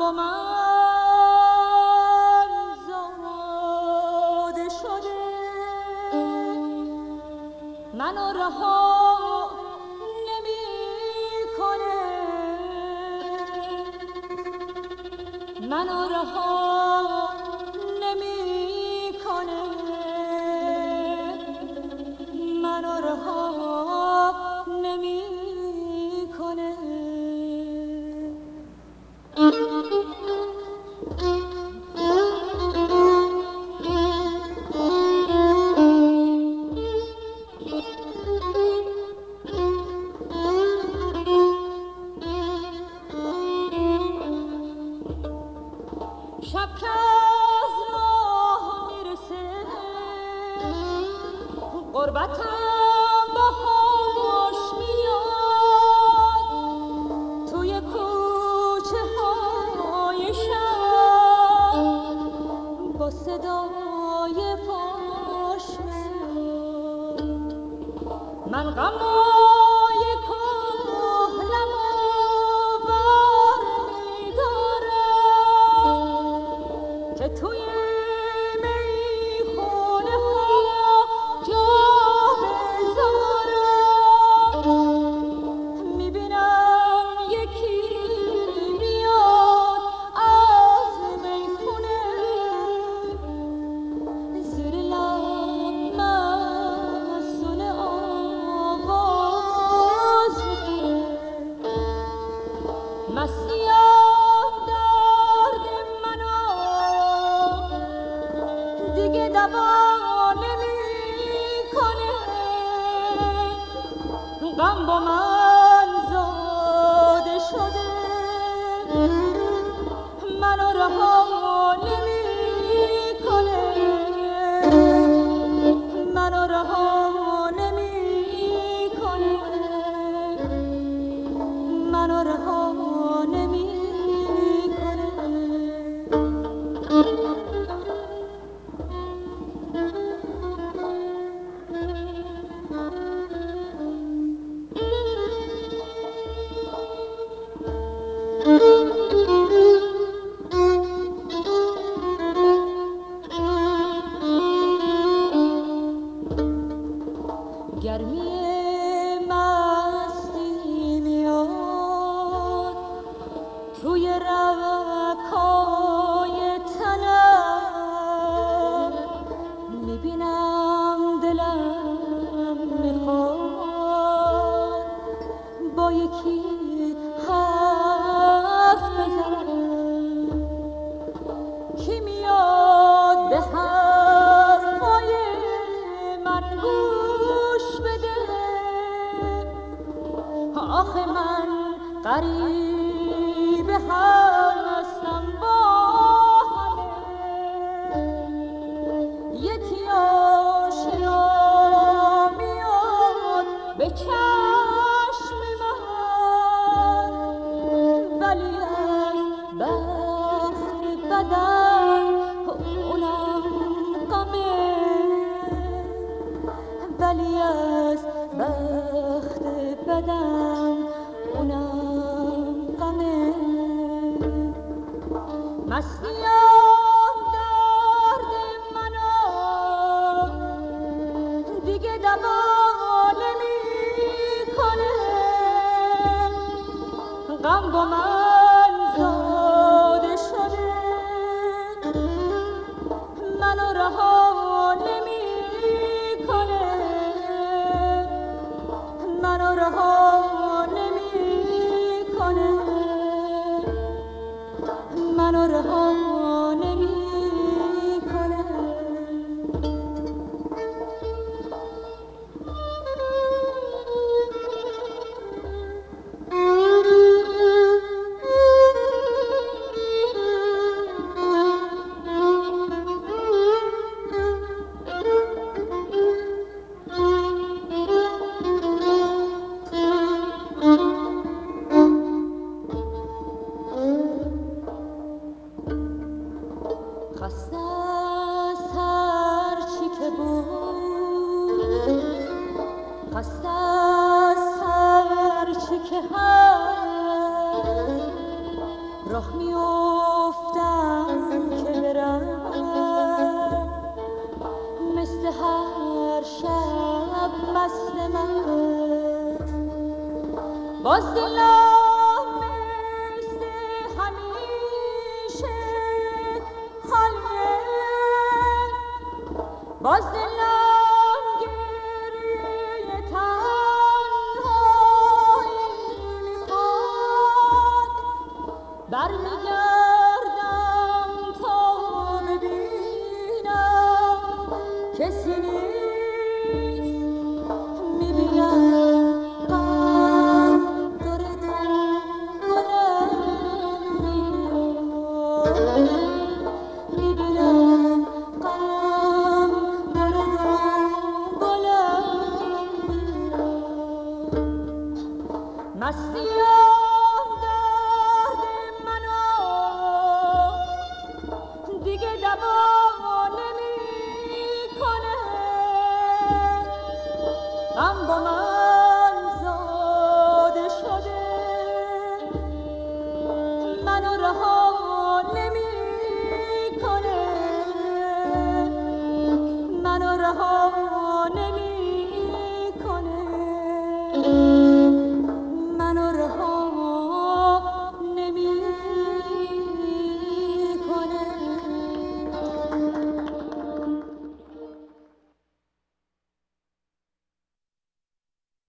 با من زاده شده، منو رها نمیکنه، منو رها نمیکنه، منو رها نمیکنه. شب که از راه میرسه غربتم باهاش میاد، توی کوچه های شب با صدای پاش میاد. من غمای کهنمو که توی میخونه ها جا بذارم، میبینم یکی میاد از میخونه، زیر لب مسونه آواز میخونه. مسیح درد منو دیگه دوا نمیکنه، غم با من زاده شده، منو رها نمیکنه، منو رها نمیکنه، منو رها نمیکنه. گرمی مستی میاد توی رگ‌های تنم، میبینم دلم میخواد با یکی حرف بزنم. کی میاد به حرفای من گوش بده؟ آخه من غریب هستم با همه، یکی آشنا میاد به چشم من، ولی از بخت بدم اونم غمه، ولی از بخت بدم اونم غمه. مسیح درد منو دیگه دوا نمیکنه، غم با من زاده شده، منو رها نمیکنه، منو رها نمیکنه، منو رها نمیکنه. خسته از هر چی که بود، خسته از هر چی که هست، راه میاد خاطرم مثل هر شب مست من باز دلم مثل همیشه خالیه باز دلم گریه تنهایی میخواد برمیگردم تا ببینم کسی نیست میبینم غم داره دنبالم میاد میبینم غم داره دنبالم میاد مستیم درد منو دیگه دوا نمیکنه غم با من